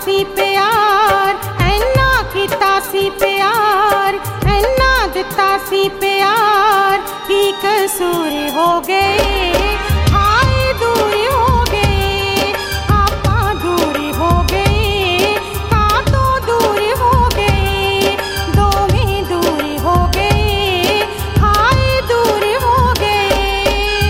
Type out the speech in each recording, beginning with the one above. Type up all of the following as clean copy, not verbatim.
सी प्यार, ऐना कीता सी प्यार, ऐना दिता सी प्यार, की कसूर हो गए हाय दूर हो गए, आपा दूर हो गए, कातों दूर हो गए, दोवें दूर हो गए, हाय दूर हो गए।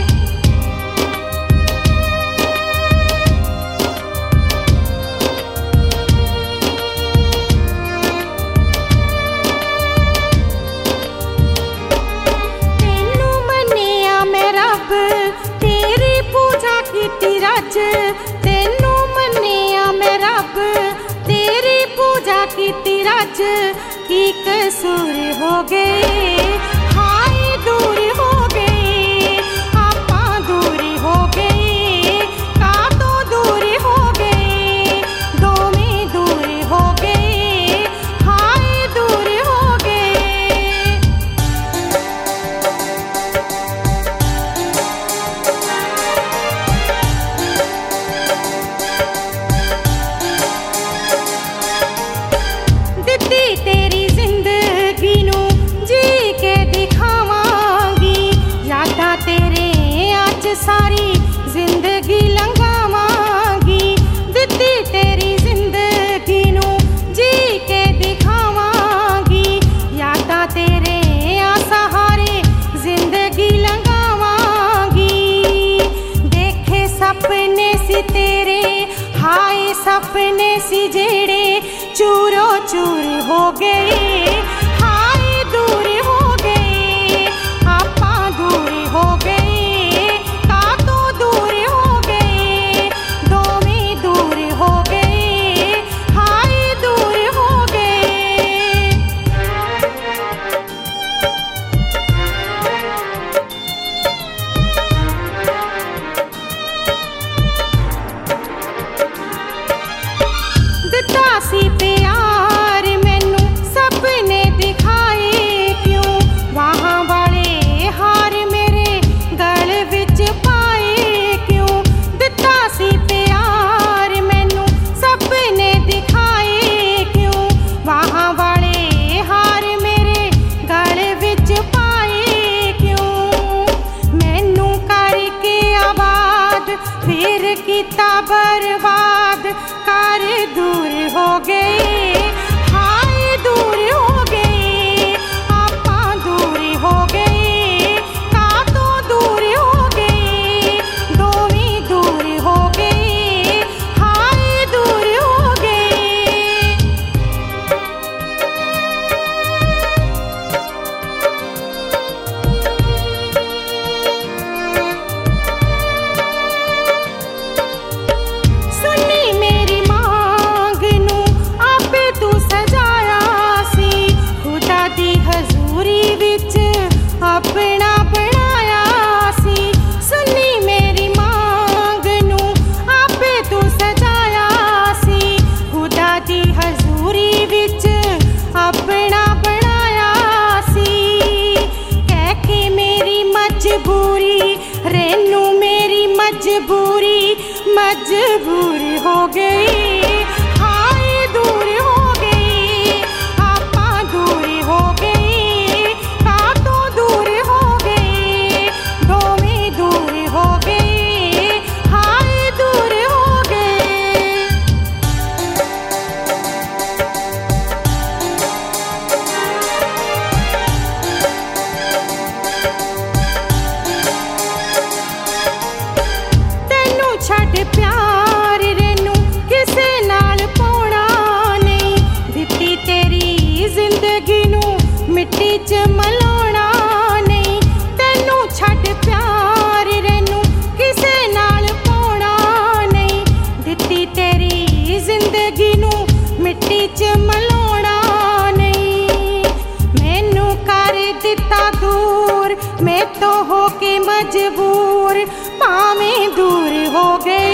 तेनू मन्निया मैं रब, तेरी पूजा कीती रज, तेनू मन्निया मैं रब, तेरी पूजा कीती रज, की कसूर हो गए हाय दूर हो गए, आपा दूर हो गए, कातों दूर हो गए, दोवें दूर हो गए, हाय दूर हो गए। दित्ती तेरी जिंदगी नू जी के दिखावांगी, यादां तेरे अज सारी जिंदगी लंघावांगी, दित्ती तेरी जिंदगी नू जी के दिखावांगी, यादां तेरे सहारे जिंदगी लंघावांगी। देखे सपने सी तेरे हाय सपने सी जेड़े चूरो चूर हो गए, हाय दूर हो गए, आपा दूर हो गए, कातों दूर हो गए, दोवें दूर हो गए, हाय दूर हो गए। दिता सी प्यार मैनू सपने दिखाए क्यों, वहाँ वाले हार मेरे गल विच पाए क्यों, दिता सी प्यार मैनू सपने दिखाए क्यों, वहाँ वाले हार मेरे गल विच पाए क्यों, मैनू करके आबाद फिर कीता बर्बाद, कर दूर हो गए हाय दूर हो गए, आपा दूर हो गए, कातों दूर हो गए, दोवें दूर हो गए, हाय दूर हो गए। सुनी मेरी मांग नू आपे तू सजाया सी, खुदा दी हजूरी विच अपना बनाया सी, सुनी मेरी मांग नू आपे तू सजाया सी, खुदा दी हजूरी विच अपना बनाया सी, कह के मेरी मजबूरी रेनू मेरी मजबूरी मजबूर हो गई, हाय दूर हो गई, आपा दूर हो गई, कातों दूर हो गई, दोवें दूर हो गई, हाय दूर हो गई। तेनू छड्ड प्यार रेनू किसे नाल पाउणा नहीं, दित्ती तेरी जिंदगी नू मिट्टी च मलाउणा नहीं, तेनू छड्ड प्यार रेनू किसे नाल पाउणा नहीं, दित्ती तेरी जिंदगी नू मिट्टी च मलाउणा नहीं, मैनू कर दिता दूर मैं तो हो के मजबूर, भावें दूर हो गए